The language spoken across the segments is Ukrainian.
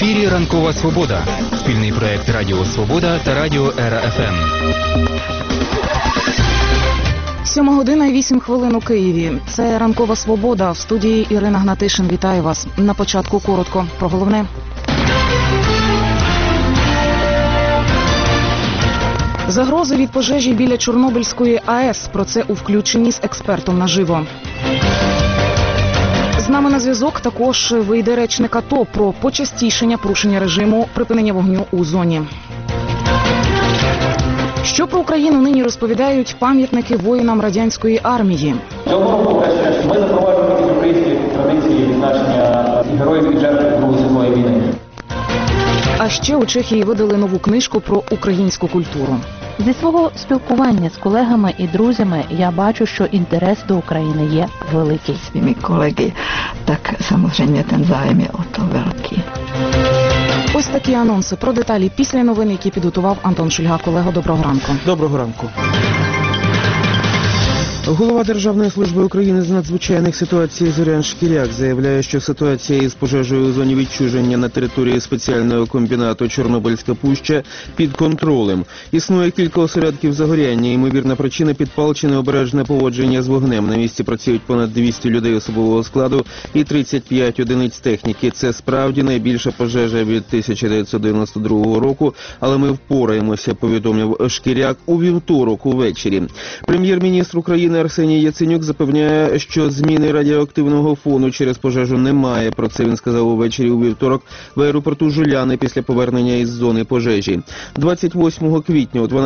ефірі «Ранкова Свобода» – спільний проєкт Радіо Свобода та Радіо Ера ФМ. 7:08 у Києві. Це «Ранкова Свобода». В студії Ірина Гнатишин. Вітаю вас. На початку коротко про головне. Загрози від пожежі біля Чорнобильської АЕС. Про це у включенні з експертом наживо. З нами на зв'язок також вийде речник АТО про почастішення порушення режиму припинення вогню у зоні. Що про Україну нині розповідають пам'ятники воїнам радянської армії? Цього року ми запроваджуємо такі українські традиції відзначення героїв і жертв Другої світової війни. А ще у Чехії видали нову книжку про українську культуру. Зі свого спілкування з колегами і друзями я бачу, що інтерес до України є великий. З моїми колегами, так, звісно, ten zájem je o to velký. Ось такі анонси про деталі після новин, які підготував Антон Шульга. Колего, доброго ранку. Доброго ранку. Голова Державної служби України з надзвичайних ситуацій Зорян Шкіряк заявляє, що ситуація із пожежею у зоні відчуження на території спеціального комбінату Чорнобильська пуща під контролем. Існує кілька осередків загоряння, ймовірна причина – підпал чи необережне поводження з вогнем. На місці працюють понад 200 людей особового складу і 35 одиниць техніки. Це справді найбільша пожежа від 1992 року, але ми впораємося, повідомив Шкіряк у вівторок увечері. Прем'єр-міністр України Арсеній Яценюк запевняє, що зміни радіоактивного фону через пожежу немає. Про це він сказав увечері у вівторок в аеропорту Жуляни після повернення із зони пожежі. 28 квітня о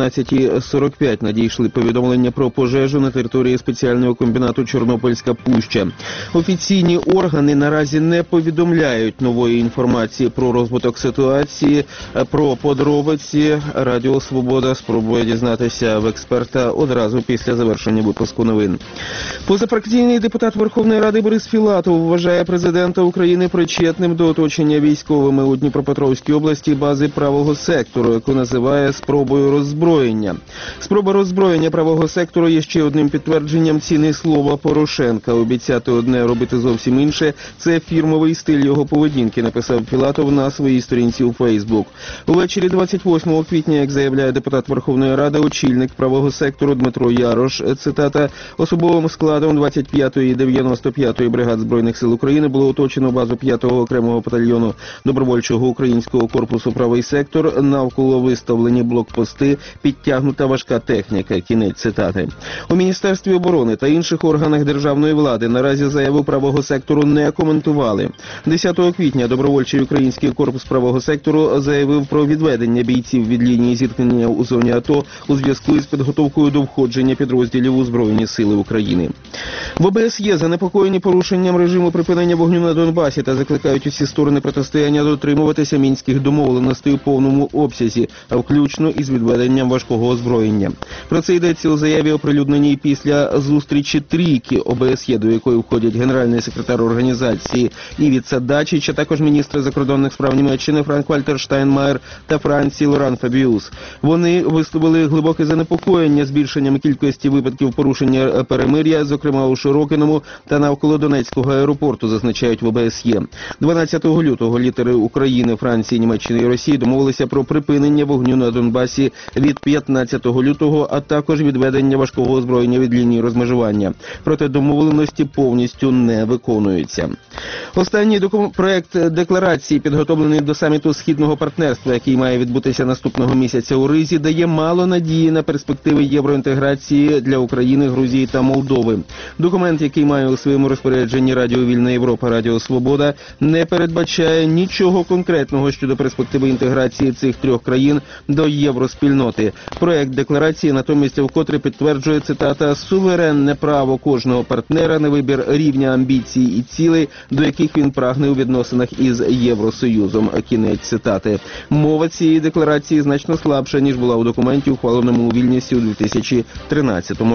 12:45 надійшли повідомлення про пожежу на території спеціального комбінату Чорнобильська пуща. Офіційні органи наразі не повідомляють нової інформації про розвиток ситуації, про подробиці. Радіо Свобода спробує дізнатися в експерта одразу після завершення випуску новин. Позафракційний депутат Верховної Ради Борис Філатов вважає президента України причетним до оточення військовими у Дніпропетровській області бази правого сектору, яку називає спробою роззброєння. Спроба роззброєння правого сектору є ще одним підтвердженням ціни слова Порошенка. Обіцяти одне, робити зовсім інше – це фірмовий стиль його поведінки, написав Філатов на своїй сторінці у Фейсбук. Увечері 28 квітня, як заявляє депутат Верховної Ради, очільник правого сектору Дмитро Ярош, цитата, особовим складом 25-ї і 95-ї бригад Збройних сил України було оточено базу 5-го окремого батальйону добровольчого українського корпусу «Правий сектор», навколо виставлені блокпости, підтягнута важка техніка. Кінець цитати. У Міністерстві оборони та інших органах державної влади наразі заяву правого сектору не коментували. 10 квітня добровольчий український корпус правого сектору заявив про відведення бійців від лінії зіткнення у зоні АТО у зв'язку із підготовкою до входження підрозділів у Збройні сили України. В ОБСЄ занепокоєні порушенням режиму припинення вогню на Донбасі та закликають усі сторони протистояння дотримуватися мінських домовленостей у повному обсязі, а включно із відведенням важкого озброєння. Про це йдеться у заяві, оприлюдненій після зустрічі трійки ОБСЄ, до якої входять генеральний секретар організації Івіца Дачич, а також міністри закордонних справ Німеччини Франк-Вальтер Штайнмаєр та Франції Лоран Фабіус. Вони висловили глибоке занепокоєння збільшенням кількості випадків порушення перемир'я, зокрема у Широкиному та навколо Донецького аеропорту, зазначають в ОБСЄ. 12 лютого лідери України, Франції, Німеччини і Росії домовилися про припинення вогню на Донбасі від 15 лютого, а також відведення важкого озброєння від лінії розмежування. Проте домовленості повністю не виконуються. Останній проект декларації, підготовлений до саміту Східного партнерства, який має відбутися наступного місяця у Ризі, дає мало надії на перспективи євроінтеграції для України, Грузії та Молдови. Документ, який має у своєму розпорядженні Радіо Вільна Європа, Радіо Свобода, не передбачає нічого конкретного щодо перспективи інтеграції цих трьох країн до євроспільноти. Проект декларації натомість вкотре підтверджує, цитата, суверенне право кожного партнера на вибір рівня амбіцій і цілей, до яких він прагне у відносинах із Євросоюзом. Кінець цитати. Мова цієї декларації значно слабша, ніж була у документі, ухваленому у Вільнюсі у 2013 році.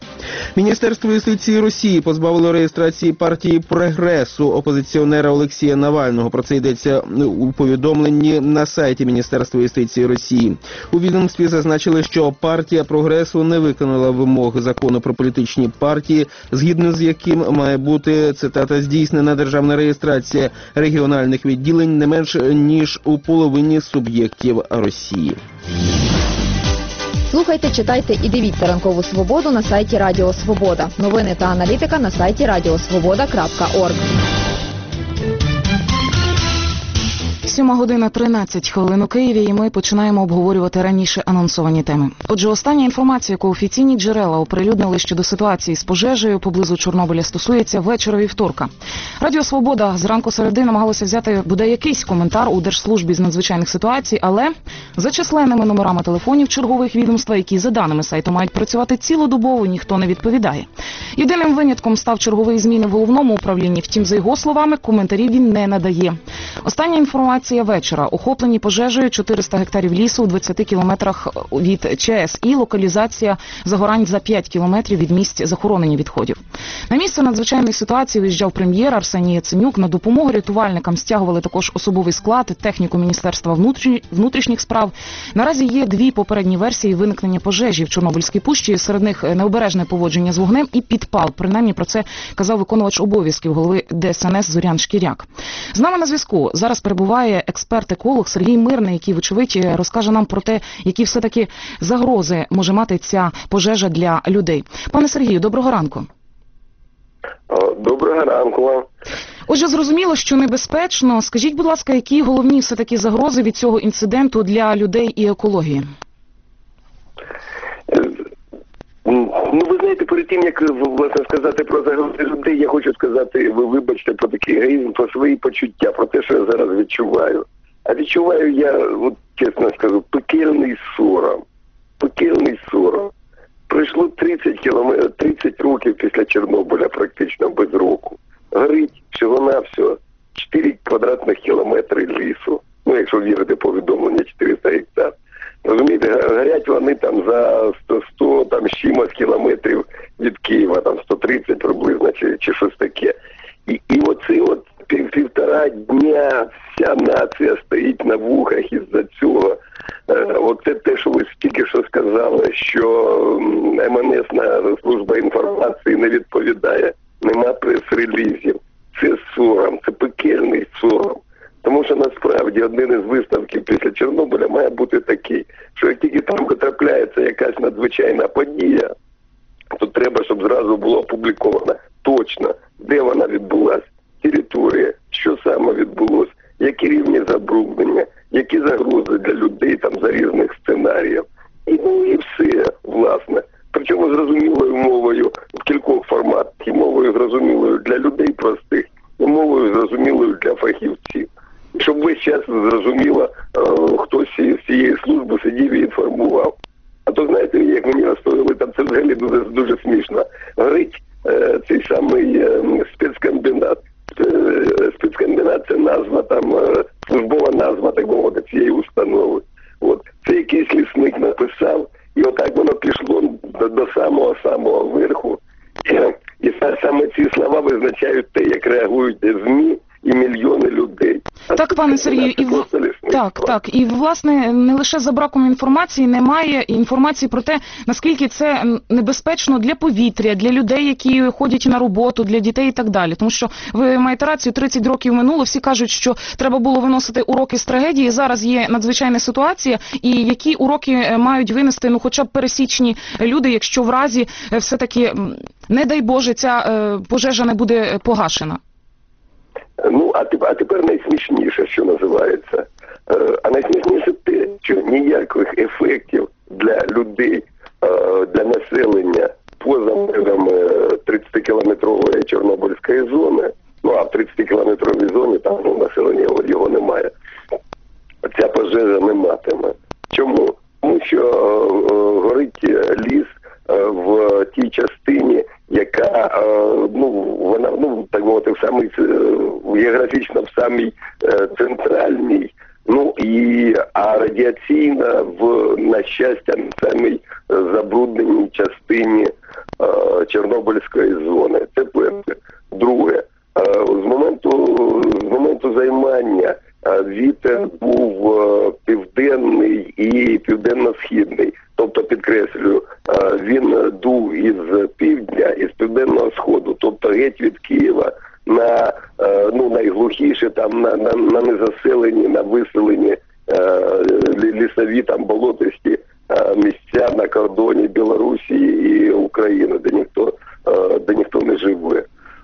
Міністерство юстиції Росії позбавило реєстрації партії «Прогресу» опозиціонера Олексія Навального. Про це йдеться у повідомленні на сайті Міністерства юстиції Росії. У відомстві зазначили, що партія «Прогресу» не виконала вимоги закону про політичні партії, згідно з яким має бути, цитата, здійснена державна реєстрація регіональних відділень не менш ніж у половині суб'єктів Росії. Слухайте, читайте і дивіться «Ранкову свободу» на сайті Радіо Свобода. Новини та аналітика на сайті radiosvoboda.org. 7:13 у Києві, і ми починаємо обговорювати раніше анонсовані теми. Отже, остання інформація, яку офіційні джерела оприлюднили щодо ситуації з пожежею поблизу Чорнобиля, стосується вечора вівторка. Радіо «Свобода» зранку середи намагалося взяти буде якийсь коментар у Держслужбі з надзвичайних ситуацій, але за численними номерами телефонів чергових відомства, які за даними сайту мають працювати цілодобово, ніхто не відповідає. Єдиним винятком став черговий зміни в головному управлінні, втім, за його словами, коментарів він не надає. Остання інформація вечора. Охоплені пожежею 400 гектарів лісу у 20 кілометрах від ЧАЕС і локалізація загорань за 5 кілометрів від місць захоронення відходів. На місце надзвичайної ситуації виїжджав прем'єр Арсеній Яценюк. На допомогу рятувальникам стягували також особовий склад, техніку Міністерства внутрішніх справ. Наразі є дві попередні версії виникнення пожежі в Чорнобильській пущі. Серед них необережне поводження з вогнем і підпал. Принаймні про це казав виконувач обов'язків голови ДСНС Зорян Шкіряк. З нами на зв'язку зараз перебуває експерт-еколог Сергій Мирний, який, вочевидь, розкаже нам про те, які все-таки загрози може мати ця пожежа для людей. Пане Сергію, доброго ранку. Доброго ранку вам. Отже, зрозуміло, що небезпечно. Скажіть, будь ласка, які головні все-таки загрози від цього інциденту для людей і екології? Ну, ви знаєте, перед тим, як, власне, сказати про загрози людей, я хочу сказати, ви вибачте, про такий егоїзм, про свої почуття, про те, що я зараз відчуваю. А відчуваю я, от, чесно скажу, пекельний сором. Пекельний сором. Пройшло 30 років після Чорнобиля, практично без року. Горить всього-навсього 4 квадратних кілометри лісу. Ну, якщо вірити повідомлення, 400 гектар. Розумієте, горять вони там за 100 там, з чимось кілометрів від Києва, там 130 приблизно, чи щось таке. І оці от півтора дня вся нація стоїть на вухах із-за цього. Оце те, що ви тільки що сказали, що МНСна служба інформації не відповідає, нема прес-релізів. Це сором, це пекельний сором. Тому що насправді один із висновків після Чорнобиля має бути такий, що як тільки там потрапляється якась надзвичайна подія, то треба, щоб зразу було опубліковано точно, де вона відбулася, територія, що саме відбулося, які рівні забруднення, які загрози для людей там за різних сценаріїв. І ну і все, власне. Причому зрозумілою мовою в кількох форматах. І мовою зрозумілою для людей простих, і мовою зрозумілою для фахівців. Щоб весь час зрозуміло, хтось з цієї служби сидів і інформував. А то, знаєте, як мені розповіли, там це взагалі дуже смішно. Горить цей самий спецкомбінат. Спецкомбінат – це назва, там, службова назва, так мовити, цієї установи. От. Це якийсь лісник написав, і отак воно пішло до самого верху. І саме ці слова визначають те, як реагують ЗМІ і мільйони людей. Так, пане Сергію, і власне не лише за браком інформації немає інформації про те, наскільки це небезпечно для повітря, для людей, які ходять на роботу, для дітей і так далі. Тому що ви маєте рацію, 30 років минуло, всі кажуть, що треба було виносити уроки з трагедії. Зараз є надзвичайна ситуація, і які уроки мають винести, ну, хоча б пересічні люди, якщо в разі все-таки, не дай Боже, ця пожежа не буде погашена. Ну, а тепер найсмішніше, що називається. А найсмішніше те, що ніяких ефектів для людей, для населення поза межами 30-кілометрової Чорнобильської зони, ну, а в 30-кілометровій зоні там населення його немає, ця пожежа не матиме. Чому? Тому що горить ліс в тій частині, яка, вона, так мовити, географічно в самій центральній, а радіаційна на щастя, в самій забрудненій частині Чорнобильської зони. Це перше. Друге, з моменту займання вітер був південний і південно-східний. Тобто, підкреслюю, він дув із півдня і з південного сходу. Тобто геть від Києва на найглухіші, там на незаселені, на виселені лісові, там болотисті місця на кордоні Білорусі і України, де ніхто не живе.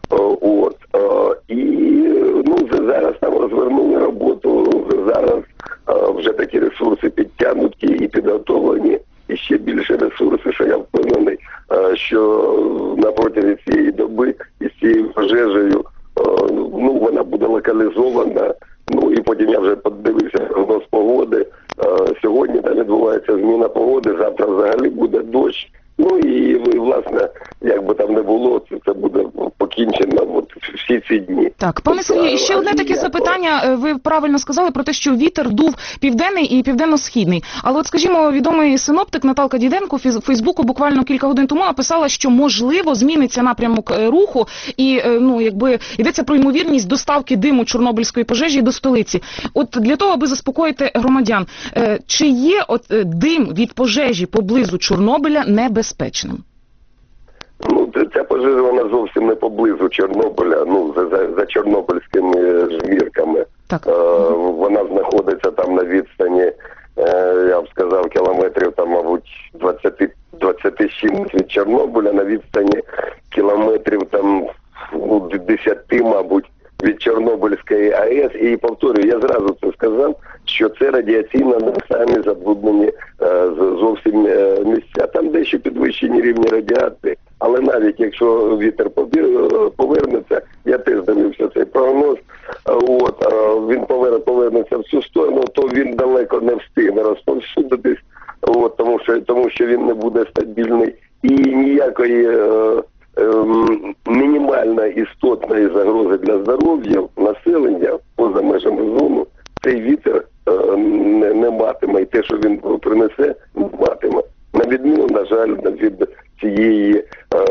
Зараз там розвернули роботу, зараз вже такі ресурси підтягнуті і підготовлені, і ще більше ресурси, що я впевнений, що на протязі цієї доби із цією пожежею, вона буде локалізована. І потім я вже подивився прогноз погоди. Сьогодні там відбувається зміна погоди, завтра взагалі буде дощ. І власне, як би там не було, це буде покінчено всі ці дні. Так, пане Сергію, ще одне таке запитання. Ви правильно сказали про те, що вітер дув південний і південно-східний. Але от, скажімо, відомий синоптик Наталка Діденко в Фейсбуку буквально кілька годин тому написала, що можливо зміниться напрямок руху і, йдеться про ймовірність доставки диму Чорнобильської пожежі до столиці. От для того, аби заспокоїти громадян, чи є дим від пожежі поблизу Чорнобиля небезпечним? Ця пожежа, вона зовсім не поблизу Чорнобиля, за чорнобильськими жмірками. Так. Вона знаходиться там на відстані, я б сказав, кілометрів, там, мабуть, 27 від Чорнобиля, на відстані кілометрів, там, 10, мабуть, від Чорнобильської АЕС. І повторюю, я зразу це сказав, що це радіаційно не самі забруднені зовсім місця. Там дещо підвищені рівні радіації. Але навіть якщо вітер повернеться, я теж дивився цей прогноз, він повернеться в цю сторону, то він далеко не встигне розповсюдитись, тому що він не буде стабільний. І ніякої мінімально істотної загрози для здоров'я населення поза межами зони цей вітер не матиме. І те, що він принесе, не матиме. На відміну, на жаль, від цієї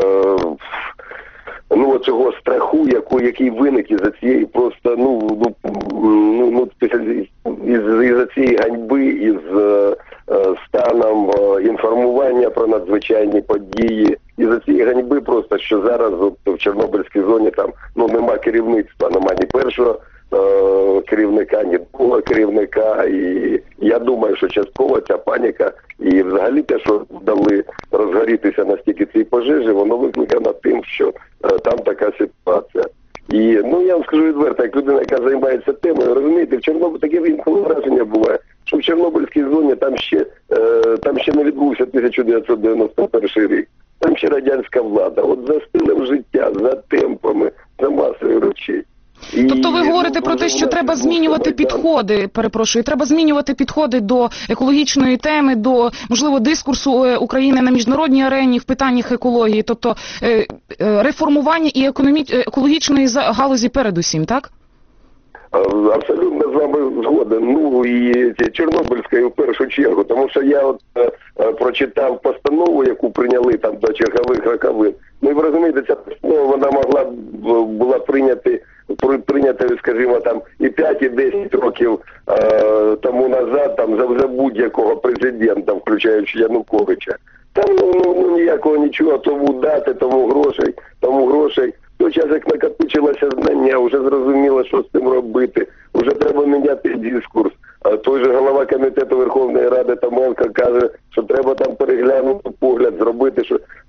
цього страху, який виник із-за цієї просто із-за цієї ганьби, із станом інформування про надзвичайні події, із-за цієї ганьби просто, що зараз в Чорнобильській зоні там нема керівництва, нема ні першого керівника, ні другого керівника, і я думаю, що частково ця паніка і взагалі те, що дали розгорітися настільки цій пожежі, воно викликано тим, що там така ситуація. І, я вам скажу відверто, як людина, яка займається темою, розумієте, в Чорнобилі таке інколи враження буває, що в Чорнобильській зоні там ще не відбувся 1991 рік. Там ще радянська влада. От за стилем життя, за темпами, за масою речей. Тобто ви говорите про те, що треба змінювати підходи, треба змінювати підходи до екологічної теми, до, можливо, дискурсу України на міжнародній арені в питаннях екології, тобто реформування і екологічної галузі передусім, так? Абсолютно з вами згоден. І Чорнобильською в першу чергу, тому що я прочитав постанову, яку прийняли там до чергових роковин. Ви розумієте, ця постанова, вона могла була прийнята, скажімо, там і 5, і 10 років тому назад, там за будь-якого президента, включаючи Януковича. Там ніякого нічого, тому дати, тому грошей. В той час, як накопичилося знання, вже зрозуміло, що з цим робити, вже треба міняти дискурс. Той же голова комітету Верховної Ради Томенко каже, що треба там переглянути погляд, зробити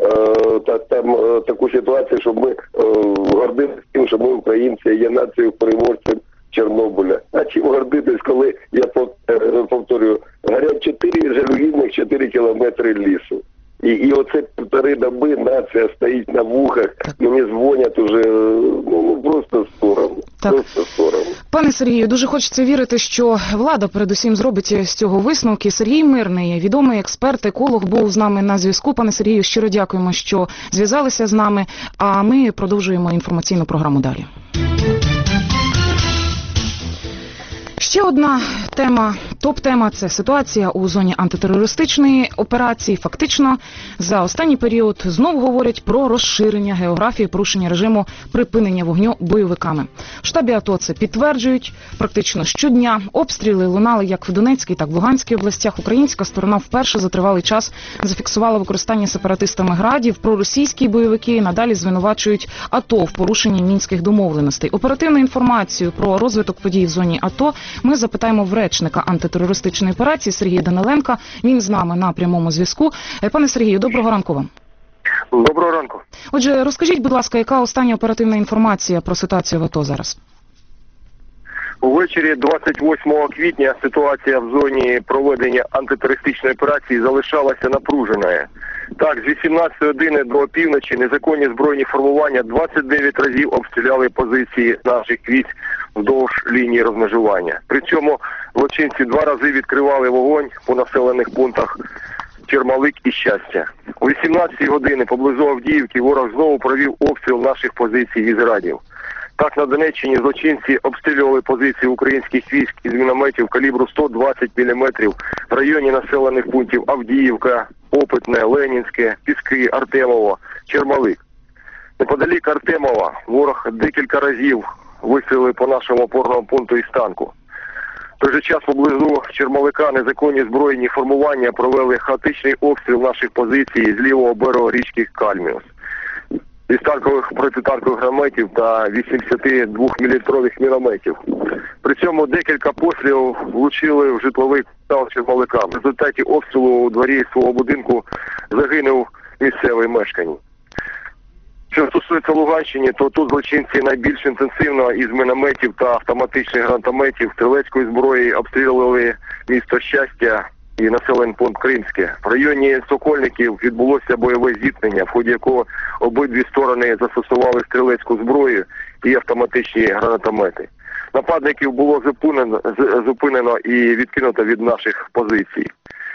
таку ситуацію, щоб ми гордилися тим, що ми українці є нацією переможцем Чорнобиля. А чим гордитись, коли, я повторюю, горять 4 жалюгідних 4 кілометри лісу. І оце 1,5 доби нація стоїть на вухах, мені дзвонять уже, просто соромно. Просто соромно. Пане Сергію, дуже хочеться вірити, що влада передусім зробить з цього висновки. Сергій Мирний, відомий експерт, еколог, був з нами на зв'язку. Пане Сергію, щиро дякуємо, що зв'язалися з нами, а ми продовжуємо інформаційну програму далі. Ще одна тема Топ-тема – це ситуація у зоні антитерористичної операції. Фактично, за останній період знову говорять про розширення географії порушення режиму припинення вогню бойовиками. В штабі АТО це підтверджують практично щодня. Обстріли лунали як в Донецькій, так і в Луганській областях. Українська сторона вперше за тривалий час зафіксувала використання сепаратистами градів. Проросійські бойовики надалі звинувачують АТО в порушенні мінських домовленостей. Оперативну інформацію про розвиток подій в зоні АТО ми запитаємо в речника антитерористичної операції Сергія Даниленка. Він з нами на прямому зв'язку. Пане Сергію, доброго ранку вам. Доброго ранку. Отже, розкажіть, будь ласка, яка остання оперативна інформація про ситуацію в АТО зараз? Увечері 28 квітня ситуація в зоні проведення антитерористичної операції залишалася напруженою. Так, з 18 години до опівночі незаконні збройні формування 29 разів обстріляли позиції наших військ вздовж лінії розмежування. При цьому злочинці 2 рази відкривали вогонь по населених пунктах Чермалик і Щастя. О 18 години поблизу Авдіївки ворог знову провів обстріл наших позицій із радів. Так, на Донеччині злочинці обстрілювали позиції українських військ із мінометів калібру 120 мм в районі населених пунктів Авдіївка, Опитне, Ленінське, Піски, Артемово, Чермалик. Неподалік Артемова ворог декілька разів вистрілив по нашому опорному пункту із танку. В той же час поблизу Чермалика незаконні збройні формування провели хаотичний обстріл наших позицій з лівого берега річки Кальміус. Із танкових протитанкових гранатометів та 82-мм мінометів. При цьому декілька пострілів влучили в житловий квартал Чермалика. В результаті обстрілу у дворі свого будинку загинув місцевий мешканець. Що стосується Луганщини, то тут злочинці найбільш інтенсивно із мінометів та автоматичних гранатометів стрілецької зброї обстрілювали місто Щастя і населений пункт Кримське. В районі Сокольників відбулося бойове зіткнення, в ході якого обидві сторони застосували стрілецьку зброю і автоматичні гранатомети. Нападників було зупинено і відкинуто від наших позицій.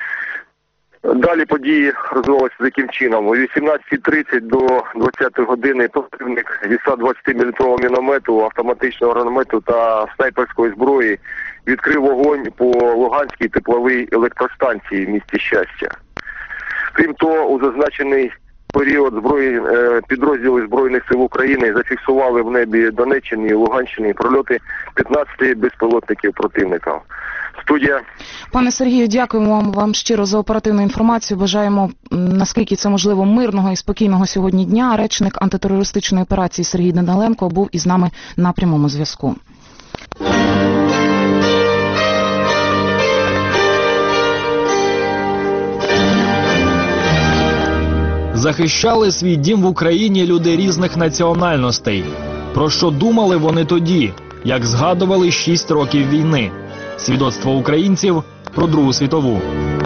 Далі події розвивалися таким чином. О 18:30 до 20 години противник зі 120-мм міномету, автоматичного гранатомету та снайперської зброї відкрив вогонь по Луганській тепловій електростанції в місті Щастя. Крім того, у зазначений період підрозділи Збройних сил України зафіксували в небі Донеччини і Луганщини прольоти 15 безпілотників противника. Студія. Пане Сергію, дякуємо вам щиро за оперативну інформацію. Бажаємо, наскільки це можливо, мирного і спокійного сьогодні дня. Речник антитерористичної операції Сергій Даниленко був із нами на прямому зв'язку. Захищали свій дім в Україні люди різних національностей. Про що думали вони тоді, як згадували 6 років війни? Свідоцтво українців про Другу світову.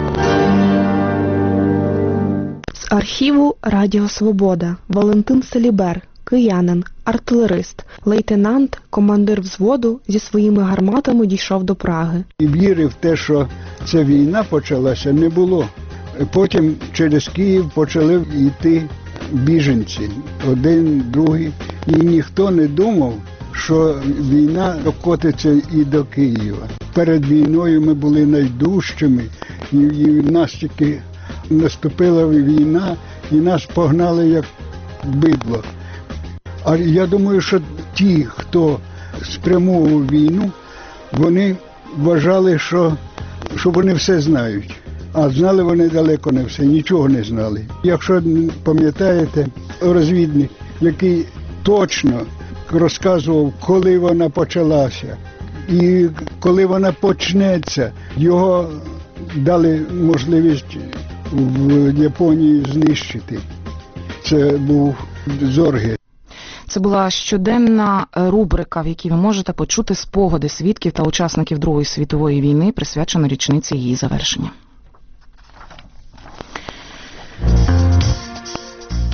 З архіву Радіо Свобода. Валентин Селібер, киянин, артилерист, лейтенант, командир взводу зі своїми гарматами дійшов до Праги. І віри в те, що ця війна почалася, не було. Потім через Київ почали йти біженці, один, другий. І ніхто не думав, що війна докотиться і до Києва. Перед війною ми були найдужчими, і в нас тільки наступила війна, і нас погнали як бидло. А я думаю, що ті, хто спрямовував війну, вони вважали, що вони все знають. А знали вони далеко не все, нічого не знали. Якщо пам'ятаєте, розвідник, який точно розказував, коли вона почалася і коли вона почнеться, його дали можливість в Японії знищити. Це був Зорге. Це була щоденна рубрика, в якій ви можете почути спогади свідків та учасників Другої світової війни, присвячено річниці її завершення.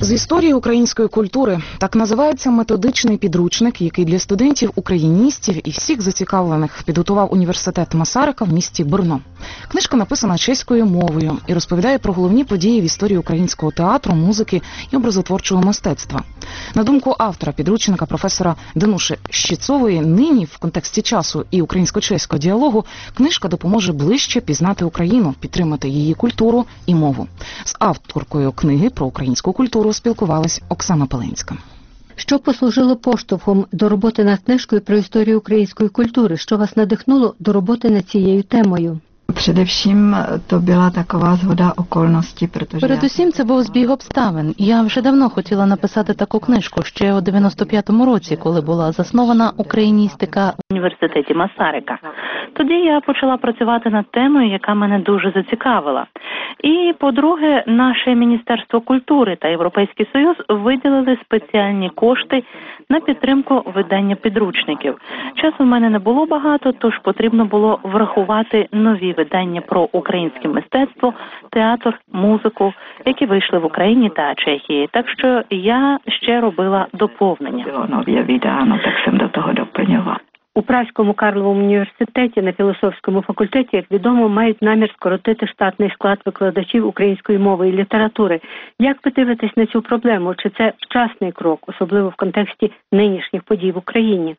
З історії української культури так називається методичний підручник, який для студентів-україністів і всіх зацікавлених підготував університет Масарика в місті Брно. Книжка написана чеською мовою і розповідає про головні події в історії українського театру, музики і образотворчого мистецтва. На думку автора підручника, професора Дануші Щіцової, нині в контексті часу і українсько-чеського діалогу книжка допоможе ближче пізнати Україну, підтримати її культуру і мову. З авторкою книги про українську культуру спілкувалась Оксана Пеленська. Що послужило поштовхом до роботи над книжкою про історію української культури? Що вас надихнуло до роботи над цією темою? Především to byla taková zhoda okolností, protože Передусім це був збіг обставин. Я вже давно хотіла написати таку книжку, ще у 95-му році, коли була заснована україністика в університеті Масарика. Тоді я почала працювати над темою, яка мене дуже зацікавила. І, по-друге, наше Міністерство культури та Європейський Союз виділили спеціальні кошти на підтримку видання підручників. Часу в мене не було багато, тож потрібно було врахувати нові видання про українське мистецтво, театр, музику, які вийшли в Україні та Чехії. Так що я ще робила доповнення. Нові видано, так jsem до того доповнювала. У Празькому Карловому університеті на філософському факультеті, як відомо, мають намір скоротити штатний склад викладачів української мови і літератури. Як ви дивитесь на цю проблему? Чи це вчасний крок, особливо в контексті нинішніх подій в Україні?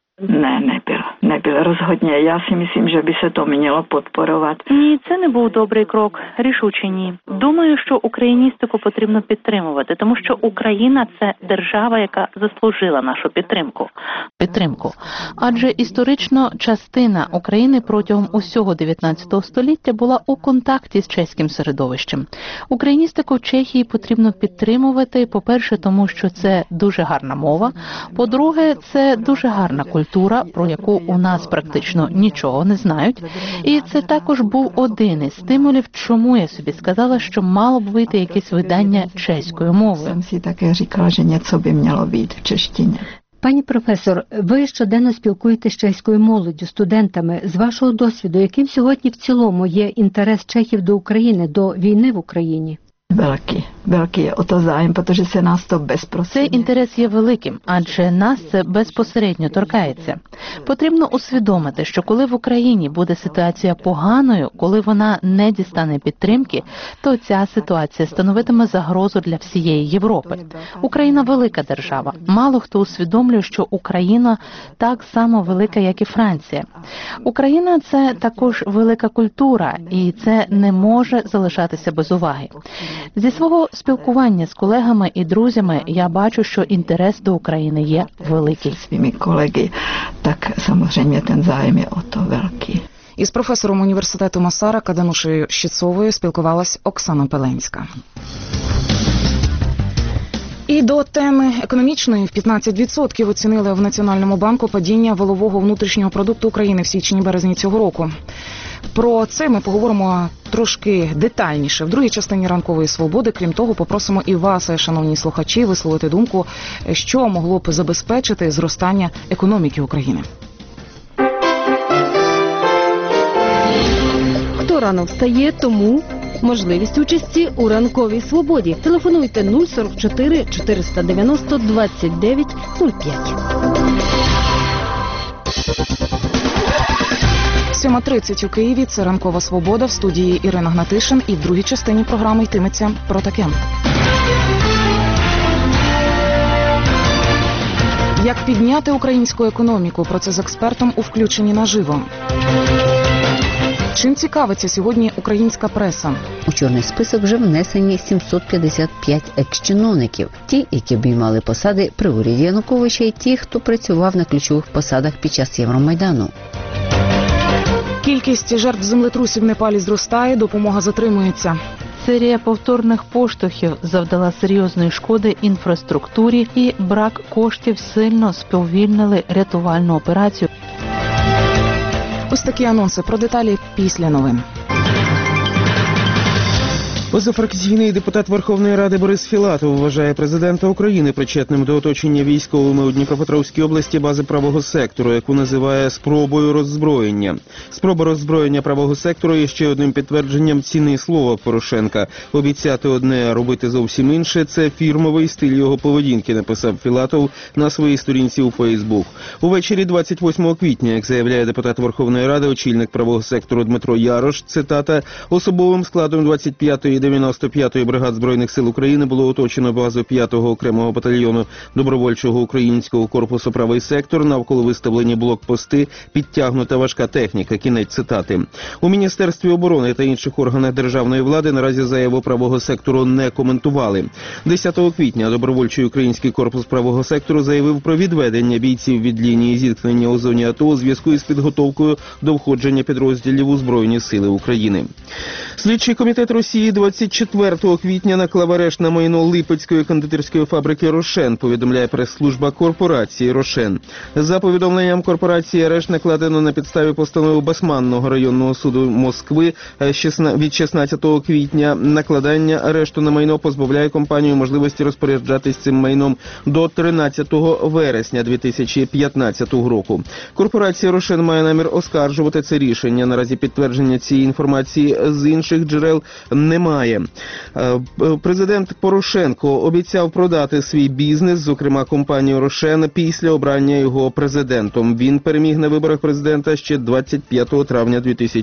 Nebyl rozhodně. Já si myslím, že by se to mělo podporovat. Ні, це не був добрий крок. Рішуче ні. Думаю, що україністику потрібно підтримувати, тому що Україна – це держава, яка заслужила нашу підтримку. Адже історично частина України протягом усього 19 століття була у контакті з чеським середовищем. Україністику в Чехії потрібно підтримувати, по-перше, тому що це дуже гарна мова, по-друге, це дуже гарна культура, про яку у нас практично нічого не знають. І це також був один із стимулів, чому я собі сказала, що мало б вийти якесь видання чеською мовою. Jsem si také říkala, že něco by mělo být v češtině. Пані професор, ви щоденно спілкуєтеся з чеською молоддю, студентами. З вашого досвіду, яким сьогодні в цілому є інтерес чехів до України, до війни в Україні? Великий є ото zájem, protože se nás to bezprostředně. Цей інтерес є великим, адже нас це безпосередньо торкається. Потрібно усвідомити, що коли в Україні буде ситуація поганою, коли вона не дістане підтримки, то ця ситуація становитиме загрозу для всієї Європи. Україна велика держава. Мало хто усвідомлює, що Україна так само велика, як і Франція. Україна – це також велика культура, і це не може залишатися без уваги. Зі свого спілкування з колегами і друзями я бачу, що інтерес до України є великий. Своїми колеги, так, samozřejmě, ten zájem je o to velký. Із професором університету Масарика Данушею Щіцовою спілкувалась Оксана Пеленська. І до теми економічної в 15% оцінили в Національному банку падіння валового внутрішнього продукту України в січні-березні цього року. Про це ми поговоримо трошки детальніше в другій частині ранкової свободи. Крім того, попросимо і вас, шановні слухачі, висловити думку, що могло б забезпечити зростання економіки України. Хто рано встає, тому можливість участі у ранковій свободі. Телефонуйте 044 490 29 05. 7:30 у Києві. Це ранкова свобода. В студії Ірина Гнатишин. І в другій частині програми йтиметься про таке. Як підняти українську економіку? Про це з експертом у включенні наживо. Чим цікавиться сьогодні українська преса? У чорний список вже внесені 755 екс-чиновників. Ті, які обіймали посади при уряді Януковича, і ті, хто працював на ключових посадах під час Євромайдану. Кількість жертв землетрусів в Непалі зростає, допомога затримується. Серія повторних поштовхів завдала серйозної шкоди інфраструктурі, і брак коштів сильно сповільнили рятувальну операцію. Ось такі анонси, про деталі після новин. Позафракційний депутат Верховної Ради Борис Філатов вважає президента України причетним до оточення військовими у Дніпропетровській області бази правого сектору, яку називає спробою роззброєння. Спроба роззброєння правого сектору є ще одним підтвердженням ціни слова Порошенка. Обіцяти одне, а робити зовсім інше – це фірмовий стиль його поведінки, написав Філатов на своїй сторінці у Фейсбук. Увечері 28 квітня, як заявляє депутат Верховної Ради, очільник правого сектору Дмитро Ярош, цитата, особовим складом 25-ї 95-ї бригад Збройних сил України було оточено базу 5-го окремого батальйону добровольчого українського корпусу «Правий сектор», навколо виставлені блокпости, підтягнута важка техніка. Кінець цитати. У Міністерстві оборони та інших органах державної влади наразі заяву правого сектору не коментували. 10 квітня добровольчий український корпус правого сектору заявив про відведення бійців від лінії зіткнення у зоні АТО у зв'язку із підготовкою до входження підрозділів у Збройні сили України. Слідчий комітет Росії 24 квітня наклав арешт на майно Липецької кондитерської фабрики «Рошен», повідомляє прес-служба корпорації «Рошен». За повідомленням корпорації, арешт накладено на підставі постанови Басманного районного суду Москви від 16 квітня. Накладання арешту на майно позбавляє компанію можливості розпоряджатись цим майном до 13 вересня 2015 року. Корпорація «Рошен» має намір оскаржувати це рішення. Наразі підтвердження цієї інформації з інших джерел немає. Президент Порошенко обіцяв продати свій бізнес, зокрема компанію «Рошен», після обрання його президентом. Він переміг на виборах президента ще 25 травня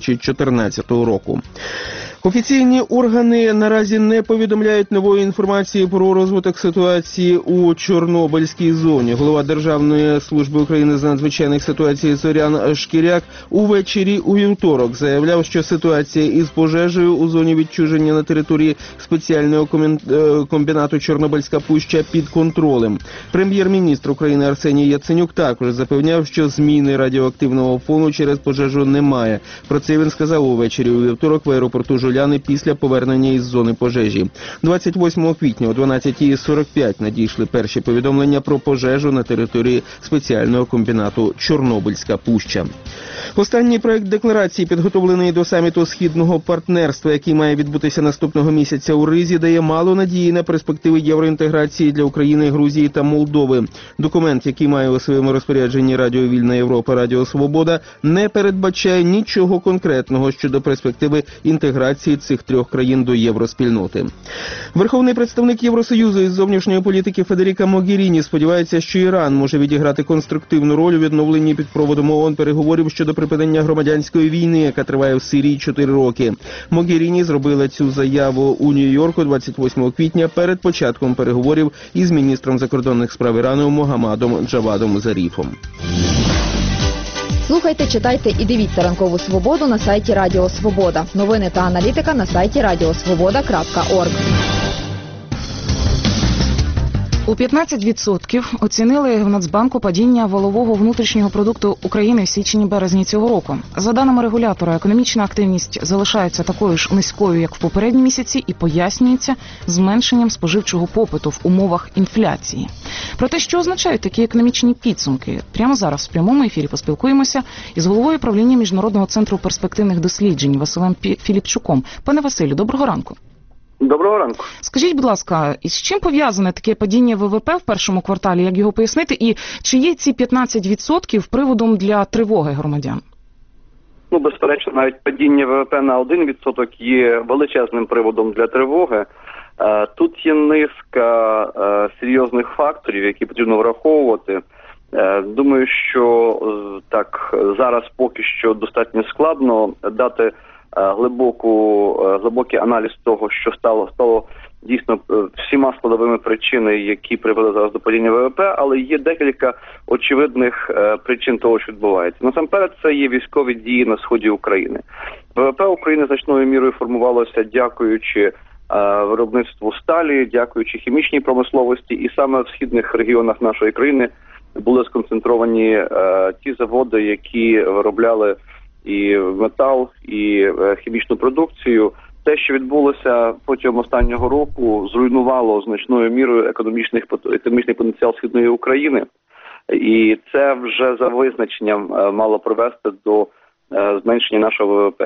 2014 року. Офіційні органи наразі не повідомляють нової інформації про розвиток ситуації у Чорнобильській зоні. Голова Державної служби України з надзвичайних ситуацій Зорян Шкіряк увечері у вівторок заявляв, що ситуація із пожежею у зоні відчуження на території спеціального комбінату Чорнобильська пуща під контролем. Прем'єр-міністр України Арсеній Яценюк також запевняв, що зміни радіоактивного фону через пожежу немає. Про це він сказав увечері у вівторок в аеропорту Жуляни після повернення із зони пожежі. 28 квітня о 12:45 надійшли перші повідомлення про пожежу на території спеціального комбінату Чорнобильська пуща. Останній проект декларації, підготовлений до саміту Східного партнерства, який має відбутися наступного місяця у Ризі, дає мало надії на перспективи євроінтеграції для України, Грузії та Молдови. Документ, який має у своєму розпорядженні Радіо Вільна Європа, Радіо Свобода, не передбачає нічого конкретного щодо перспективи інтеграції цих трьох країн до євроспільноти. Верховний представник Євросоюзу із зовнішньої політики Федеріка Могеріні сподівається, що Іран може відіграти конструктивну роль у відновленні під проводом ООН переговорів щодо припинення громадянської війни, яка триває в Сирії 4 роки. Могеріні зробила цю заяву у Нью-Йорку 28 квітня перед початком переговорів із міністром закордонних справ Ірану Могаммадом Джавадом Заріфом. Слухайте, читайте і дивіться «Ранкову свободу» на сайті Радіо Свобода. Новини та аналітика на сайті radiosvoboda.org. У 15% оцінили в Нацбанку падіння валового внутрішнього продукту України в січні-березні цього року. За даними регулятора, економічна активність залишається такою ж низькою, як в попередні місяці, і пояснюється зменшенням споживчого попиту в умовах інфляції. Про те, що означають такі економічні підсумки, прямо зараз в прямому ефірі поспілкуємося із головою правління Міжнародного центру перспективних досліджень Василем Філіпчуком. Пане Василю, доброго ранку. Доброго ранку. Скажіть, будь ласка, із чим пов'язане таке падіння ВВП в першому кварталі, як його пояснити, і чи є ці 15% приводом для тривоги громадян? Ну, безперечно, навіть падіння ВВП на 1% є величезним приводом для тривоги. Тут є низка серйозних факторів, які потрібно враховувати. Думаю, що так зараз поки що достатньо складно дати глибокий аналіз того, що стало дійсно всіма складовими причинами, які привели зараз до падіння ВВП, але є декілька очевидних причин того, що відбувається. Насамперед, це є військові дії на сході України. ВВП України значною мірою формувалося дякуючи виробництву сталі, дякуючи хімічній промисловості, і саме в східних регіонах нашої країни були сконцентровані ті заводи, які виробляли і метал, і хімічну продукцію. Те, що відбулося протягом останнього року, зруйнувало значною мірою економічний потенціал східної України. І це вже за визначенням мало привести до зменшення нашого ВВП.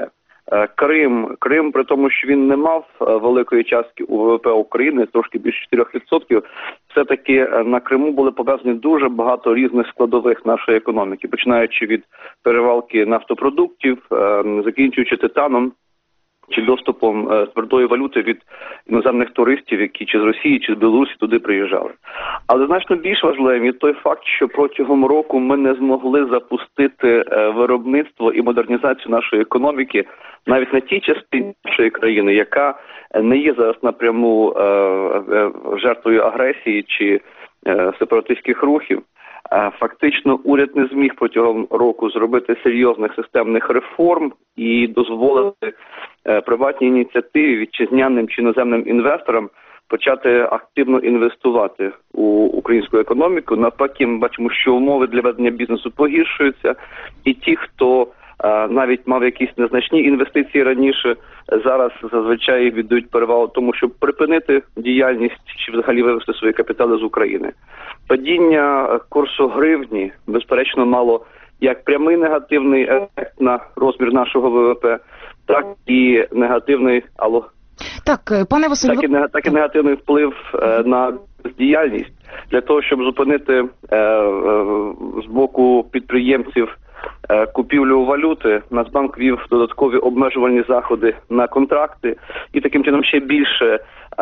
Крим, при тому, що він не мав великої частки у ВВП України, трошки більше 4%, все-таки на Криму були пов'язані дуже багато різних складових нашої економіки, починаючи від перевалки нафтопродуктів, закінчуючи титаном, чи доступом твердої валюти від іноземних туристів, які чи з Росії, чи з Білорусі туди приїжджали. Але значно більш важливим є той факт, що протягом року ми не змогли запустити виробництво і модернізацію нашої економіки навіть на тій частині нашої країни, яка не є зараз напряму жертвою агресії чи сепаратистських рухів. Фактично уряд не зміг протягом року зробити серйозних системних реформ і дозволити приватній ініціативі, вітчизняним чи іноземним інвесторам почати активно інвестувати у українську економіку. Навпаки, ми бачимо, що умови для ведення бізнесу погіршуються, і ті, хто навіть мав якісь незначні інвестиції раніше, зараз зазвичай віддають перевагу тому, щоб припинити діяльність чи взагалі вивести свої капітали з України. Падіння курсу гривні, безперечно, мало як прямий негативний ефект на розмір нашого ВВП, так і негативний, пане Василю, так і негативний вплив на діяльність. Для того, щоб зупинити з боку підприємців купівлю валюти, Нацбанк ввів додаткові обмежувальні заходи на контракти і таким чином ще більше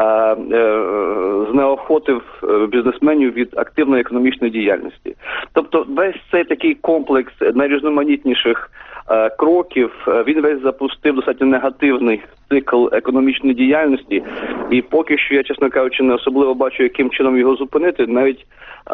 знеохотив бізнесменів від активної економічної діяльності. Тобто весь цей такий комплекс найрізноманітніших кроків, він весь запустив достатньо негативний цикл економічної діяльності, і поки що я, чесно кажучи, не особливо бачу, яким чином його зупинити, навіть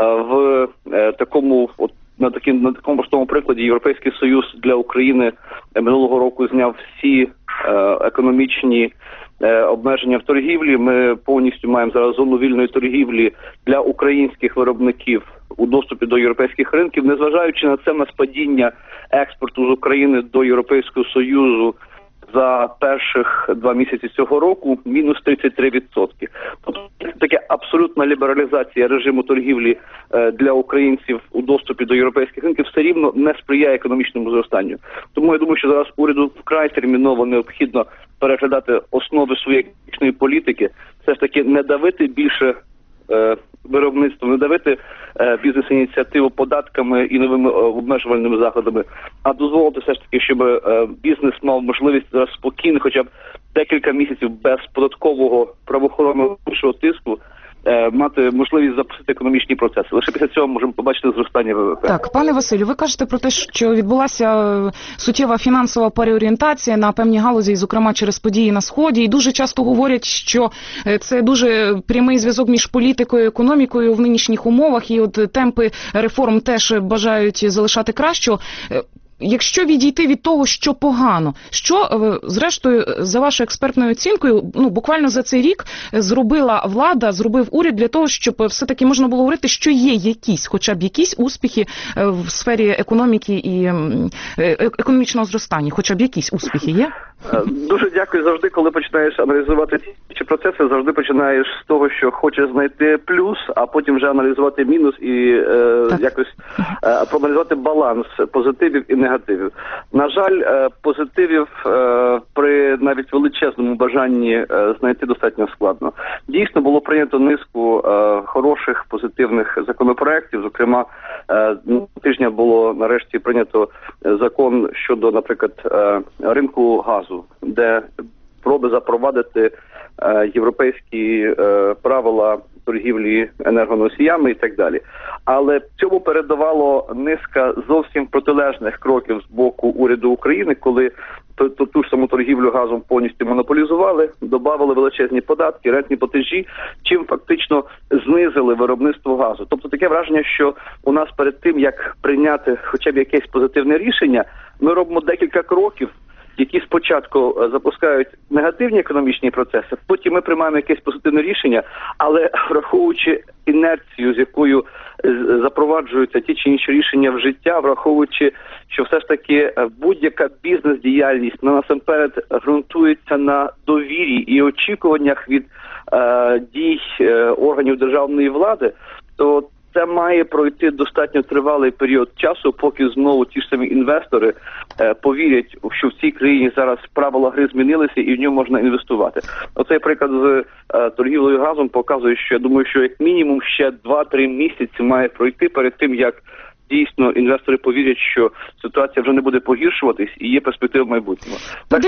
в такому на такому простому прикладі Європейський Союз для України минулого року зняв всі економічні обмеження в торгівлі. Ми повністю маємо зараз зону вільної торгівлі для українських виробників у доступі до європейських ринків, незважаючи на це, на падіння експорту з України до Європейського Союзу за перших 2 місяці цього року мінус 33%. Тобто така абсолютна лібералізація режиму торгівлі для українців у доступі до європейських ринків все рівно не сприяє економічному зростанню. Тому я думаю, що зараз уряду вкрай терміново необхідно переглядати основи своєї економічної політики, все ж таки не давити більше виробництво, не давити бізнес-ініціативу податками і новими обмежувальними заходами, а дозволити все ж таки, щоб бізнес мав можливість зараз спокійно, хоча б декілька місяців без податкового правоохоронного тиску, мати можливість запустити економічні процеси. Лише після цього можемо побачити зростання ВВП. Так, пане Василю, ви кажете про те, що відбулася суттєва фінансова переорієнтація на певні галузі, зокрема через події на Сході, і дуже часто говорять, що це дуже прямий зв'язок між політикою і економікою в нинішніх умовах, і от темпи реформ теж бажають залишати кращого. Якщо відійти від того, що погано, що, зрештою, за вашою експертною оцінкою, буквально за цей рік зробила влада, зробив уряд для того, щоб все-таки можна було говорити, що є якісь, хоча б якісь успіхи в сфері економіки і економічного зростання, хоча б якісь успіхи є? Дуже дякую. Завжди, коли починаєш аналізувати ці процеси, завжди починаєш з того, що хочеш знайти плюс, а потім вже аналізувати мінус і якось проаналізувати баланс позитивів і негативів. На жаль, позитивів при навіть величезному бажанні знайти достатньо складно. Дійсно, було прийнято низку хороших, позитивних законопроєктів. Зокрема, тижня було нарешті прийнято закон щодо, наприклад, ринку газу, де спроби запровадити європейські правила торгівлі енергоносіями і так далі. Але цьому передавало низка зовсім протилежних кроків з боку уряду України, коли ту ж саму торгівлю газом повністю монополізували, додавали величезні податки, рентні платежі, чим фактично знизили виробництво газу. Тобто таке враження, що у нас перед тим, як прийняти хоча б якесь позитивне рішення, ми робимо декілька кроків, які спочатку запускають негативні економічні процеси, потім ми приймаємо якесь позитивне рішення, але враховуючи інерцію, з якою запроваджуються ті чи інші рішення в життя, враховуючи, що все ж таки будь-яка бізнес-діяльність насамперед ґрунтується на довірі і очікуваннях від дій органів державної влади, то це має пройти достатньо тривалий період часу, поки знову ті ж самі інвестори повірять, що в цій країні зараз правила гри змінилися і в нього можна інвестувати. Оцей приклад з торгівлею газом показує, що я думаю, що як мінімум ще 2-3 місяці має пройти перед тим, як дійсно інвестори повірять, що ситуація вже не буде погіршуватись і є перспектива в майбутньому.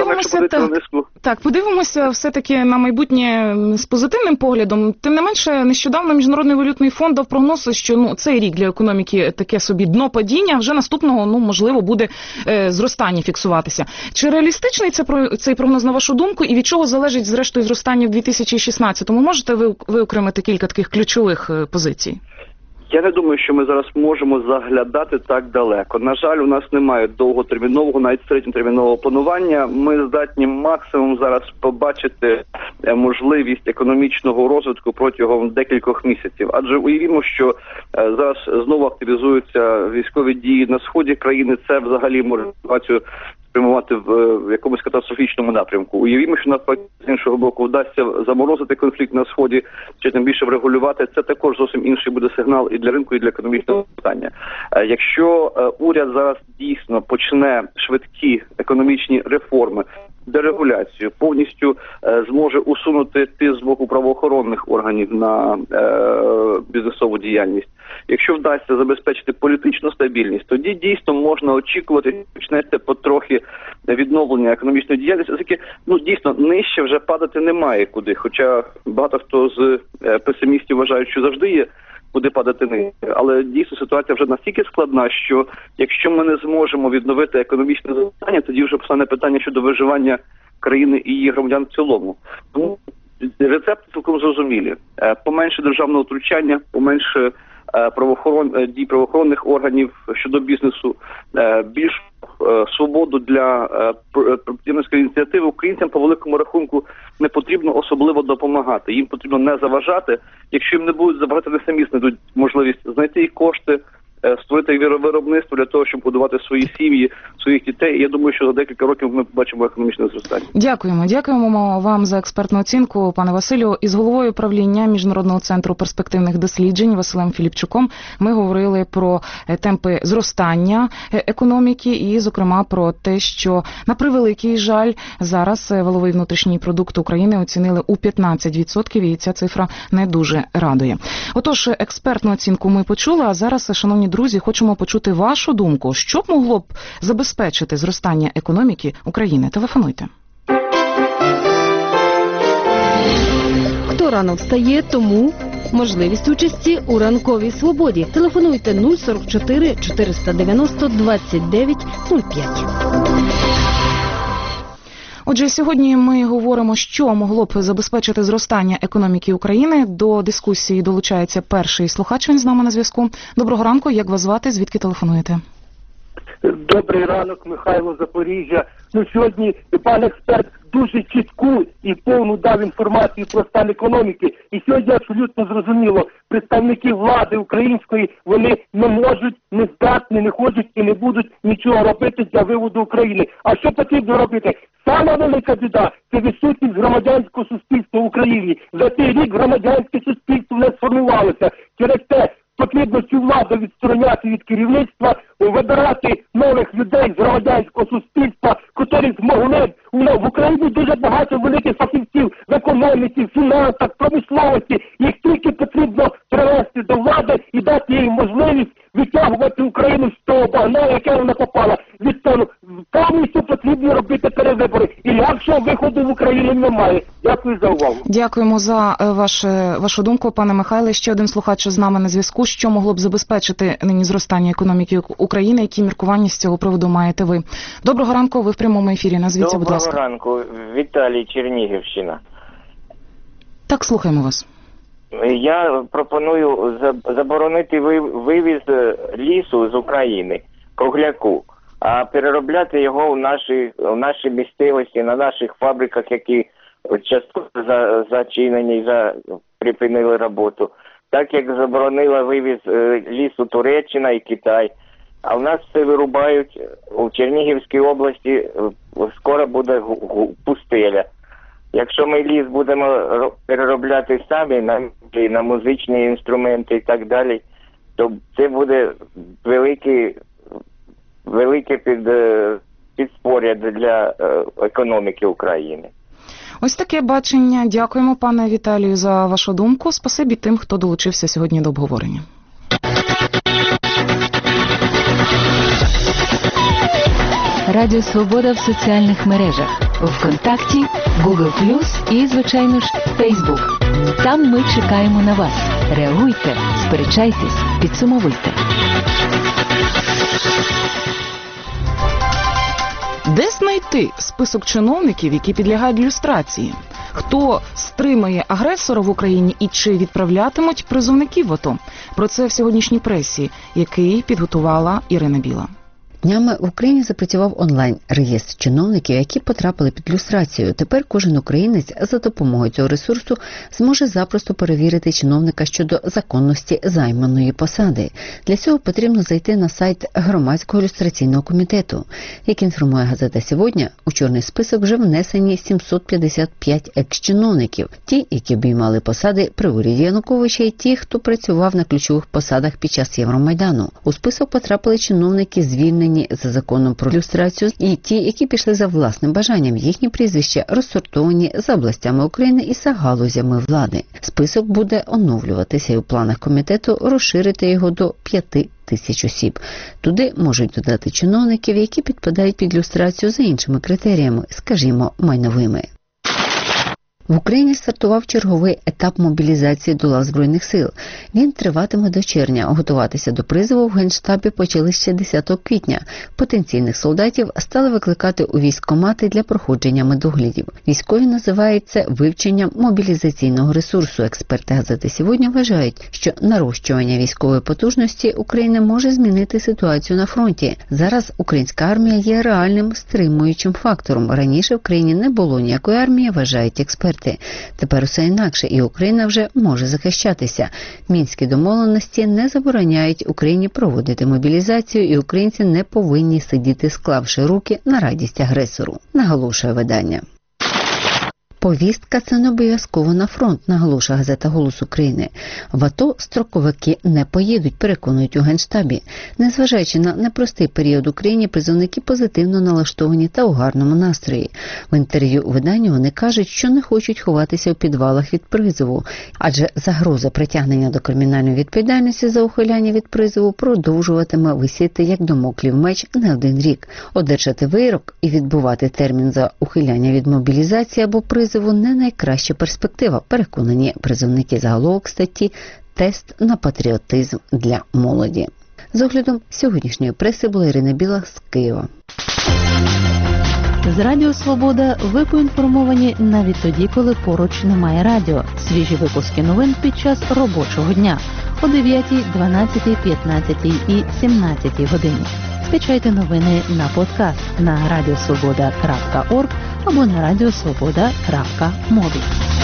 Подивимося все-таки на майбутнє з позитивним поглядом. Тим не менше, нещодавно Міжнародний валютний фонд дав прогноз, що цей рік для економіки таке собі дно падіння, вже наступного, можливо, буде зростання фіксуватися. Чи реалістичний цей прогноз, на вашу думку, і від чого залежить, зрештою, зростання в 2016-му? Можете ви виокремити кілька таких ключових позицій? Я не думаю, що ми зараз можемо заглядати так далеко. На жаль, у нас немає довготермінового, навіть середньотермінового планування. Ми здатні максимум зараз побачити можливість економічного розвитку протягом декількох місяців. Адже уявімо, що зараз знову активізуються військові дії на сході країни. Це взагалі може ситуацію спрямувати в якомусь катастрофічному напрямку. Уявімо, що навпаки, з іншого боку, вдасться заморозити конфлікт на сході, чи тим більше врегулювати. Це також зовсім інший буде сигнал і для ринку, і для економічного питання. Якщо уряд зараз дійсно почне швидкі економічні реформи, дерегуляцію, повністю зможе усунути тиск з боку правоохоронних органів на бізнесову діяльність. Якщо вдасться забезпечити політичну стабільність, тоді дійсно можна очікувати, що почнеться потрохи відновлення економічної діяльності, оскільки дійсно нижче вже падати немає куди. Хоча багато хто з песимістів вважають, що завжди є куди падати нижче. Але дійсно ситуація вже настільки складна, що якщо ми не зможемо відновити економічне зростання, тоді вже постане питання щодо виживання країни і її громадян в цілому. Тому рецепти цілком зрозумілі. Поменше державного втручання, поменше дій правоохоронних органів щодо бізнесу, більш свободу для підприємницької ініціативи. Українцям по великому рахунку не потрібно особливо допомагати. Їм потрібно не заважати. Якщо їм не будуть заважати, вони самі знайдуть можливість знайти кошти, створити виробництво для того, щоб будувати свої сім'ї, своїх дітей. І я думаю, що за декілька років ми побачимо економічне зростання. Дякуємо вам за експертну оцінку, пане Василю. Із головою правління Міжнародного центру перспективних досліджень Василем Філіпчуком ми говорили про темпи зростання економіки і, зокрема, про те, що, на превеликий жаль, зараз валовий внутрішній продукт України оцінили у 15%, і ця цифра не дуже радує. Отож, експертну оцінку ми почули, а зараз, шановні друзі, хочемо почути вашу думку. Що б могло б забезпечити зростання економіки України? Телефонуйте. Хто рано встає, тому можливість участі у ранковій свободі. Телефонуйте 044 490 29 05. Отже, сьогодні ми говоримо, що могло б забезпечити зростання економіки України. До дискусії долучається перший слухач, він з нами на зв'язку. Доброго ранку, як вас звати, звідки телефонуєте? Добрий ранок, Михайло, Запоріжжя. Сьогодні пан експерт дуже чітку і повну дав інформацію про стан економіки. І сьогодні абсолютно зрозуміло, представники влади української, вони не можуть, не здатні, не хочуть і не будуть нічого робити для виводу України. А що потрібно робити? Сама велика біда – це відсутність громадянського суспільства в Україні. За цей рік громадянське суспільство не сформувалося. Через те потрібно цю владу відстороняти від керівництва, вибирати нових людей з громадянського суспільства, котрі змогли б. В Україні дуже багато великих фахівців в економіці, фінансах, промисловості. Їх тільки потрібно привести до влади і дати їй можливість витягувати Україну з того багна, яке вона попала. Повністю потрібно робити перевибори. І якщо виходу в Україні немає. Дякую за увагу. Дякуємо за вашу думку, пане Михайле. Ще один слухач з нами на зв'язку. Що могло б забезпечити нині зростання економіки України? Які міркування з цього приводу маєте ви? Доброго ранку, ви в прямому ефірі. Назвіться, будь ласка. Доброго ранку. Віталій, Чернігівщина. Так, слухаємо вас. Я пропоную заборонити вивіз лісу з України, кругляку, а переробляти його в нашій місцевості, на наших фабриках, які частково зачинені і припинили роботу. Так як заборонила вивіз лісу Туреччина і Китай, а в нас все вирубають. У Чернігівській області скоро буде пустеля. Якщо ми ліс будемо переробляти самі на музичні інструменти і так далі, то це буде велике підспоря для економіки України. Ось таке бачення. Дякуємо, пане Віталію, за вашу думку. Спасибі тим, хто долучився сьогодні до обговорення. Радіо Свобода в соціальних мережах. ВКонтакті, Google+, і, звичайно ж, Facebook. Там ми чекаємо на вас. Реагуйте, сперечайтесь, підсумовуйте. Де знайти список чиновників, які підлягають люстрації? Хто стримає агресора в Україні і чи відправлятимуть призовників в АТО? Про це в сьогоднішній пресі, який підготувала Ірина Біла. Днями в Україні запрацював онлайн-реєстр чиновників, які потрапили під люстрацію. Тепер кожен українець за допомогою цього ресурсу зможе запросто перевірити чиновника щодо законності займаної посади. Для цього потрібно зайти на сайт Громадського люстраційного комітету. Як інформує газета «Сьогодні», у чорний список вже внесені 755 екс-чиновників. Ті, які обіймали посади при уряді Януковича, і ті, хто працював на ключових посадах під час Євромайдану. У список потрапили чиновники, звільнені за законом про люстрацію, і ті, які пішли за власним бажанням. Їхні прізвища розсортовані за областями України і за галузями влади. Список буде оновлюватися і у планах комітету розширити його до 5000 осіб. Туди можуть додати чиновників, які підпадають під люстрацію за іншими критеріями, скажімо, майновими. В Україні стартував черговий етап мобілізації до лав Збройних сил. Він триватиме до червня. Готуватися до призову в Генштабі почали ще 10 квітня. Потенційних солдатів стали викликати у військкомати для проходження медоглядів. Військові називають це вивченням мобілізаційного ресурсу. Експерти газети «Сьогодні» вважають, що нарощування військової потужності України може змінити ситуацію на фронті. Зараз українська армія є реальним стримуючим фактором. Раніше в країні не було ніякої армії, вважають експерти. Тепер усе інакше, і Україна вже може захищатися. Мінські домовленості не забороняють Україні проводити мобілізацію, і українці не повинні сидіти, склавши руки на радість агресору, наголошує видання. Повістка – це не обов'язково на фронт, наголошує газета «Голос України». В АТО строковики не поїдуть, переконують у Генштабі. Незважаючи на непростий період в Україні, призовники позитивно налаштовані та у гарному настрої. В інтерв'ю виданню вони кажуть, що не хочуть ховатися у підвалах від призову, адже загроза притягнення до кримінальної відповідальності за ухиляння від призову продовжуватиме висіти як дамоклів меч не один рік. Одержати вирок і відбувати термін за ухиляння від мобілізації або призову не найкраща перспектива, переконані призовники. Заголовок статті «Тест на патріотизм для молоді». З оглядом сьогоднішньої преси була Ірина Біла з Києва. З Радіо Свобода ви поінформовані навіть тоді, коли поруч немає радіо. Свіжі випуски новин під час робочого дня о 9, 12, 15 і 17 годині. Скачайте новини на подкаст на radiosvoboda.org або на radiosvoboda.mobi.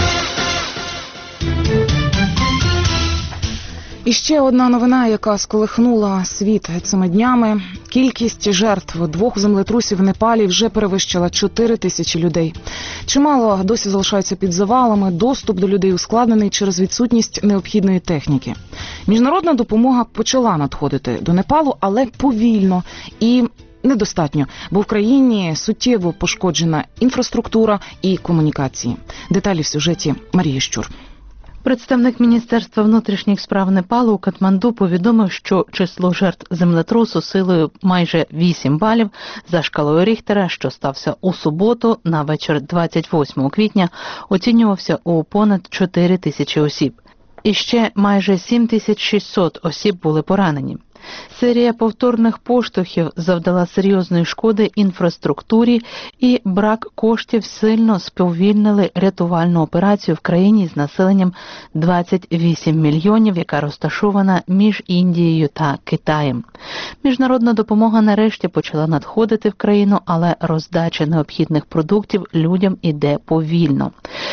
І ще одна новина, яка сколихнула світ цими днями. Кількість жертв 2 землетрусів в Непалі вже перевищила 4000 людей. Чимало досі залишаються під завалами, доступ до людей ускладнений через відсутність необхідної техніки. Міжнародна допомога почала надходити до Непалу, але повільно і недостатньо, бо в країні суттєво пошкоджена інфраструктура і комунікації. Деталі в сюжеті Марії Щур. Представник Міністерства внутрішніх справ Непалу у Катманду повідомив, що число жертв землетрусу силою майже 8 балів за шкалою Ріхтера, що стався у суботу на вечір 28 квітня, оцінювався у понад 4000 осіб. І ще майже 7600 осіб були поранені. Серія повторних поштовхів завдала серйозної шкоди інфраструктурі, і брак коштів сильно сповільнили рятувальну операцію в країні з населенням 28 мільйонів, яка розташована між Індією та Китаєм. Міжнародна допомога нарешті почала надходити в країну, але роздача необхідних продуктів людям іде повільно.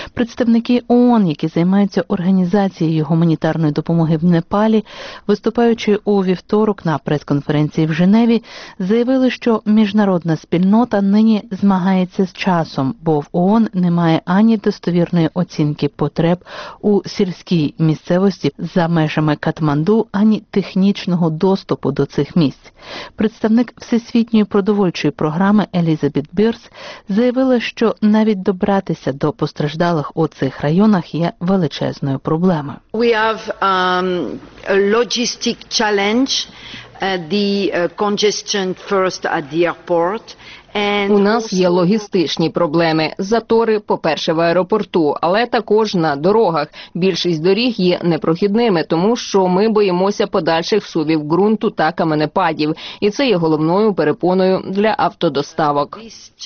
Представники ООН, які займаються організацією гуманітарної допомоги в Непалі, виступаючи у вівторок на прес-конференції в Женеві, заявили, що міжнародна спільнота нині змагається з часом, бо в ООН немає ані достовірної оцінки потреб у сільській місцевості за межами Катманду, ані технічного доступу до цих місць. Представник Всесвітньої продовольчої програми Елізабет Бірс заявила, що навіть добратися до постраждалих у цих районах є величезною проблемою. We have a logistic challenge, the congestion first at the airport. У нас є логістичні проблеми. Затори, по-перше, в аеропорту, але також на дорогах. Більшість доріг є непрохідними, тому що ми боїмося подальших всувів ґрунту та каменепадів. І це є головною перепоною для автодоставок.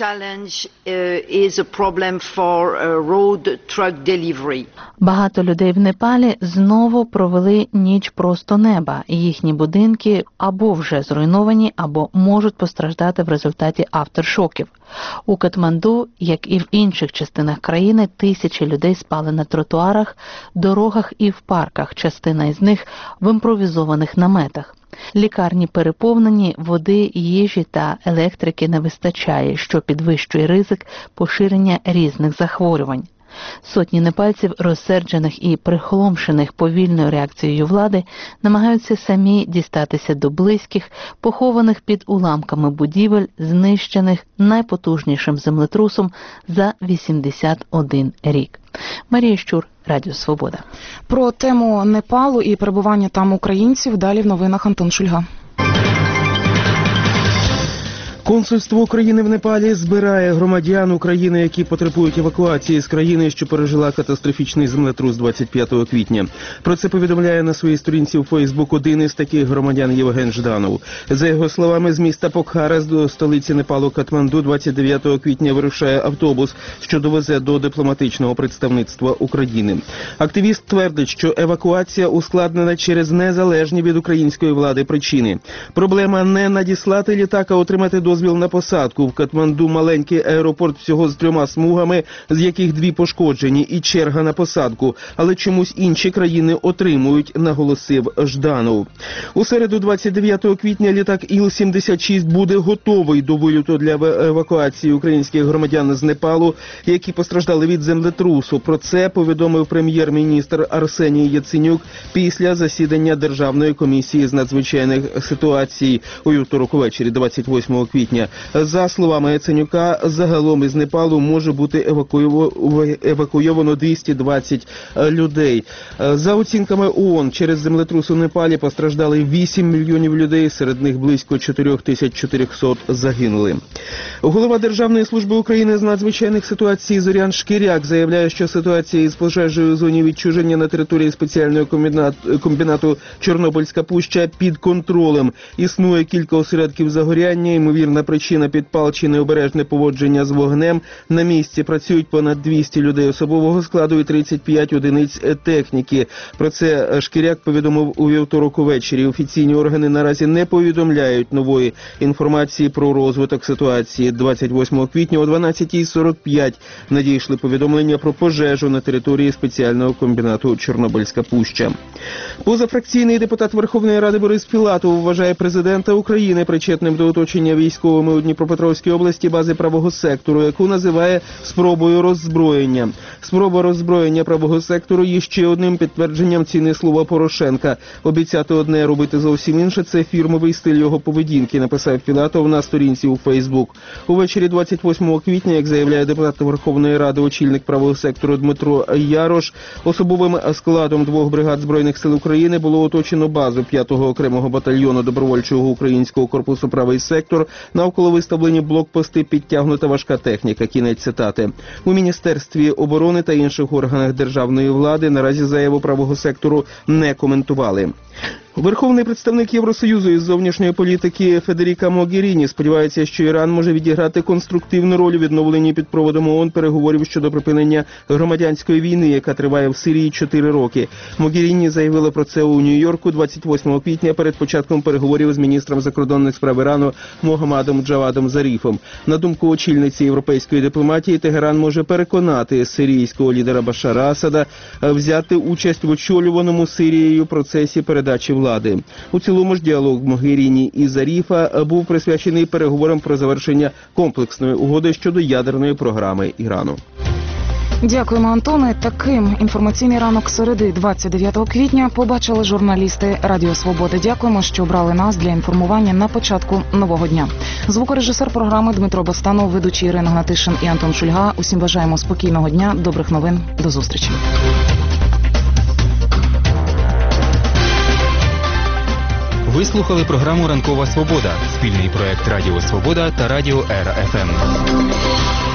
Багато людей в Непалі знову провели ніч просто неба. Їхні будинки або вже зруйновані, або можуть постраждати в результаті авторшоків. У Катманду, як і в інших частинах країни, тисячі людей спали на тротуарах, дорогах і в парках, частина із них в імпровізованих наметах. Лікарні переповнені, води, їжі та електрики не вистачає, що підвищує ризик поширення різних захворювань. Сотні непальців, розсерджених і прихоломшених повільною реакцією влади, намагаються самі дістатися до близьких, похованих під уламками будівель, знищених найпотужнішим землетрусом за 81 рік. Марія Щур, Радіо Свобода. Про тему Непалу і перебування там українців далі в новинах Антон Шульга. Консульство України в Непалі збирає громадян України, які потребують евакуації з країни, що пережила катастрофічний землетрус 25 квітня. Про це повідомляє на своїй сторінці у Фейсбук один із таких громадян Євген Жданов. За його словами, з міста Покхара до столиці Непалу Катманду 29 квітня вирушає автобус, що довезе до дипломатичного представництва України. Активіст твердить, що евакуація ускладнена через незалежні від української влади причини. Проблема не надіслати літак, а отримати дозвіл на посадку. В Катманду маленький аеропорт всього з 3 смугами, з яких 2 пошкоджені, і черга на посадку. Але чомусь інші країни отримують, наголосив Жданов. У середу 29 квітня літак Іл-76 буде готовий до вильоту для евакуації українських громадян з Непалу, які постраждали від землетрусу. Про це повідомив прем'єр-міністр Арсеній Яценюк після засідання Державної комісії з надзвичайних ситуацій у вівторок увечері 28 квітня. За словами Яценюка, загалом із Непалу може бути евакуйовано 220 людей. За оцінками ООН, через землетрус у Непалі постраждали 8 мільйонів людей, серед них близько 4400 загинули. Голова Державної служби України з надзвичайних ситуацій Зорян Шкіряк заявляє, що ситуація із пожежею у зоні відчуження на території спеціального комбінату Чорнобильська пуща під контролем. Існує кілька осередків загоряння, ймовірна причина підпал чи необережне поводження з вогнем. На місці працюють понад 200 людей особового складу і 35 одиниць техніки. Про це Шкіряк повідомив у вівторок увечері. Офіційні органи наразі не повідомляють нової інформації про розвиток ситуації. 28 квітня о 12:45 надійшли повідомлення про пожежу на території спеціального комбінату Чорнобильська пуща. Позафракційний депутат Верховної Ради Борис Філатов вважає президента України причетним до оточення військовими у Дніпропетровській області бази правого сектору, яку називає спробою роззброєння. Спроба роззброєння правого сектору є ще одним підтвердженням ціни слова Порошенка. Обіцяти одне, робити зовсім інше – це фірмовий стиль його поведінки, написав Філатов на сторінці у Фейсбук. Увечері 28 квітня, як заявляє депутат Верховної Ради, очільник правого сектору Дмитро Ярош, особовим складом 2 бригад Збройних сил України було оточено базу 5-го окремого батальйону добровольчого українського корпусу «Правий сектор». Навколо виставлені блокпости, підтягнута важка техніка. Кінець цитати. У Міністерстві оборони та інших органах державної влади наразі заяву правого сектору не коментували. Верховний представник Євросоюзу із зовнішньої політики Федеріка Могеріні сподівається, що Іран може відіграти конструктивну роль у відновленні під проводом ООН переговорів щодо припинення громадянської війни, яка триває в Сирії 4 роки. Могеріні заявила про це у Нью-Йорку 28 квітня перед початком переговорів з міністром закордонних справ Ірану Могаммадом Джавадом Заріфом. На думку очільниці європейської дипломатії, Тегеран може переконати сирійського лідера Башара Асада взяти участь в очолюваному Сирією процесі передачі влади. У цілому ж діалог Могеріні і Заріфа був присвячений переговорам про завершення комплексної угоди щодо ядерної програми Ірану. Дякуємо, Антоне. Таким інформаційний ранок середи 29 квітня побачили журналісти Радіо Свобода. Дякуємо, що обрали нас для інформування на початку нового дня. Звукорежисер програми Дмитро Бостанов, ведучі Ірина Гнатишин і Антон Шульга. Усім бажаємо спокійного дня, добрих новин. До зустрічі. Ви слухали програму «Ранкова Свобода» – спільний проект Радіо Свобода та Радіо ЕРА ФМ.